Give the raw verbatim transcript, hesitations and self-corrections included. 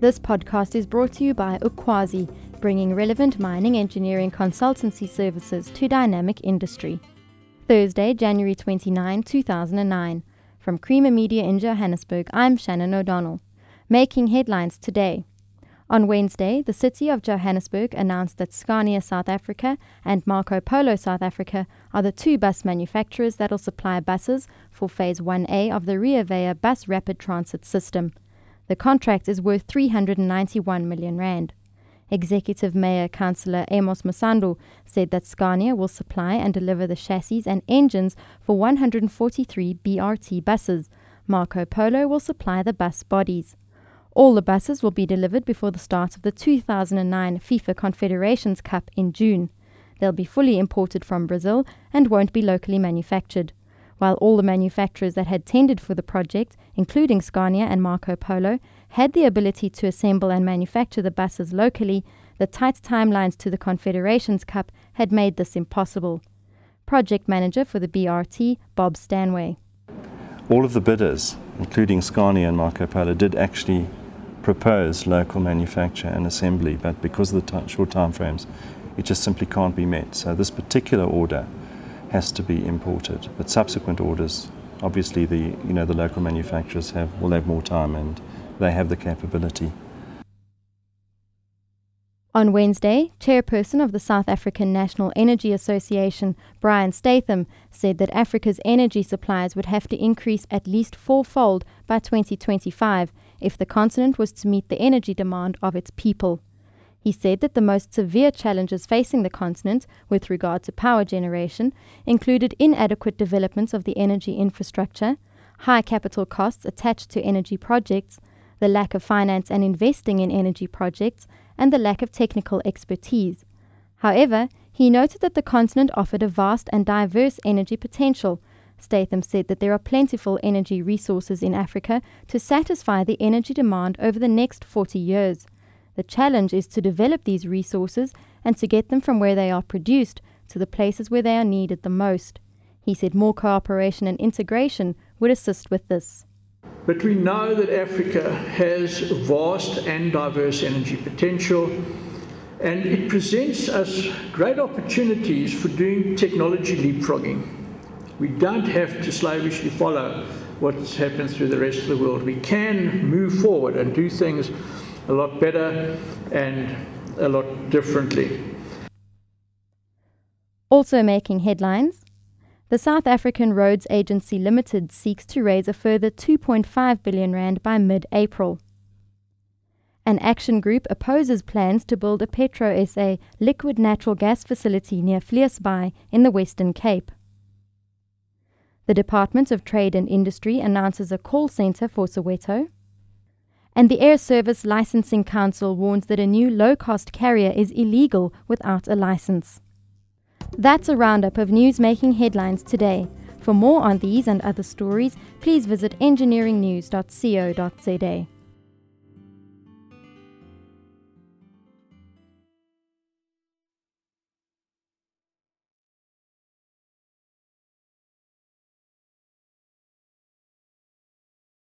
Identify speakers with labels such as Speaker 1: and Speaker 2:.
Speaker 1: This podcast is brought to you by Ukwazi, bringing relevant mining engineering consultancy services to dynamic industry. Thursday, January twenty-ninth, two thousand nine. From Creamer Media in Johannesburg, I'm Shannon O'Donnell. Making headlines today. On Wednesday, the City of Johannesburg announced that Scania South Africa and Marco Polo South Africa are the two bus manufacturers that will supply buses for Phase one A of the Rea Vaya Bus Rapid Transit System. The contract is worth three hundred ninety-one million rand. Executive Mayor Councillor Amos Masandu said that Scania will supply and deliver the chassis and engines for one hundred forty-three B R T buses. Marco Polo will supply the bus bodies. All the buses will be delivered before the start of the two thousand nine FIFA Confederations Cup in June. They'll be fully imported from Brazil and won't be locally manufactured. While all the manufacturers that had tendered for the project, including Scania and Marco Polo, had the ability to assemble and manufacture the buses locally, the tight timelines to the Confederations Cup had made this impossible. Project manager for the B R T, Bob Stanway.
Speaker 2: All of the bidders, including Scania and Marco Polo, did actually propose local manufacture and assembly, but because of the t- short time frames, it just simply can't be met. So this particular order has to be imported, but subsequent orders, obviously the you know the local manufacturers have will have more time and they have the capability.
Speaker 1: On Wednesday, chairperson of the South African National Energy Association, Brian Statham, said that Africa's energy supplies would have to increase at least fourfold by twenty twenty-five if the continent was to meet the energy demand of its people. He said that the most severe challenges facing the continent with regard to power generation included inadequate development of the energy infrastructure, high capital costs attached to energy projects, the lack of finance and investing in energy projects, and the lack of technical expertise. However, he noted that the continent offered a vast and diverse energy potential. Statham said that there are plentiful energy resources in Africa to satisfy the energy demand over the next forty years. The challenge is to develop these resources and to get them from where they are produced to the places where they are needed the most. He said more cooperation and integration would assist with this.
Speaker 3: But we know that Africa has vast and diverse energy potential, and it presents us great opportunities for doing technology leapfrogging. We don't have to slavishly follow what's happened through the rest of the world. We can move forward and do things a lot better and a lot differently.
Speaker 1: Also making headlines, the South African Roads Agency Limited seeks to raise a further two point five billion rand by mid-April. An action group opposes plans to build a Petro-S A liquid natural gas facility near Vleesbaai in the Western Cape. The Department of Trade and Industry announces a call centre for Soweto. And the Air Service Licensing Council warns that a new low-cost carrier is illegal without a license. That's a roundup of news making headlines today. For more on these and other stories, please visit engineering news dot co dot za.